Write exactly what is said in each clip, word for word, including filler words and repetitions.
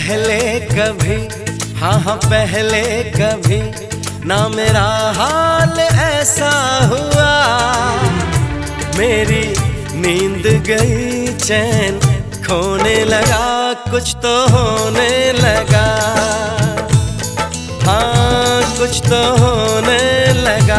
पहले कभी, हाँ हाँ पहले कभी ना मेरा हाल ऐसा हुआ। मेरी नींद गई, चैन खोने लगा, कुछ तो होने लगा। हाँ कुछ तो होने लगा।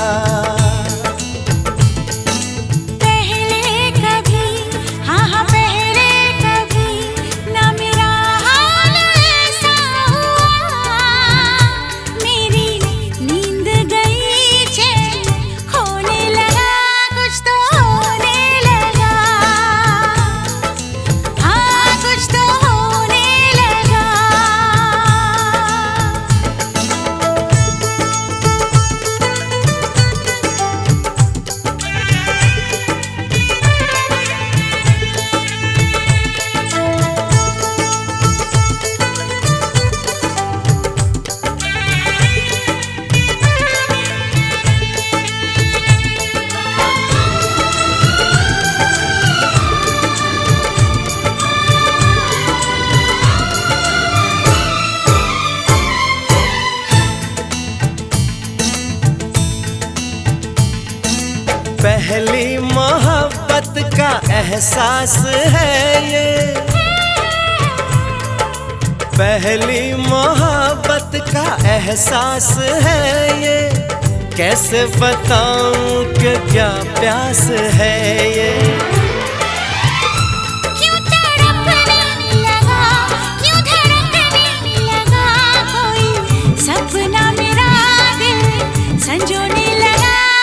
पहली मोहब्बत का एहसास है ये, पहली मोहब्बत का एहसास है ये। कैसे बताऊं कि क्या प्यास है ये। क्यों तड़पने लगा, क्यों धड़कने लगा, कोई सपना मेरा दिल संजोने लगा।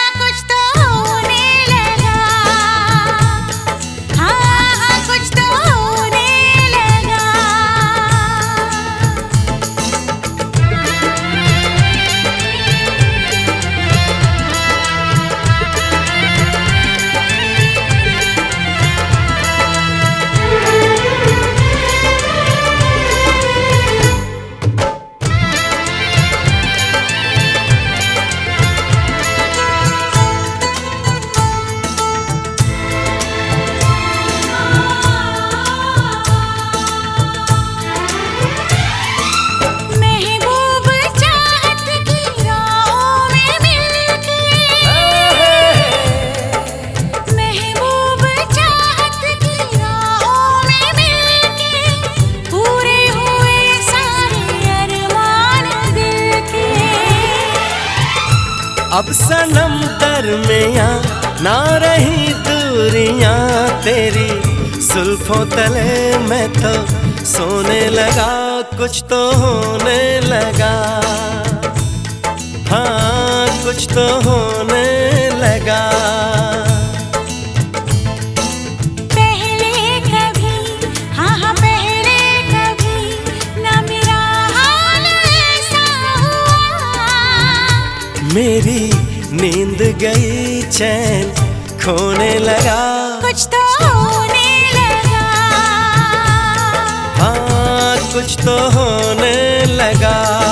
अब सनम दरमियाँ ना रही दूरियां तेरी, जुल्फों तले मैं तो सोने लगा, कुछ तो होने लगा। हाँ कुछ तो होने लगा। पहले कभी, हाँ हाँ पहले कभी ना मेरा हाल ऐसा हुआ। मेरी नींद गई, चैन खोने लगा, कुछ तो होने लगा। हाँ कुछ तो होने लगा।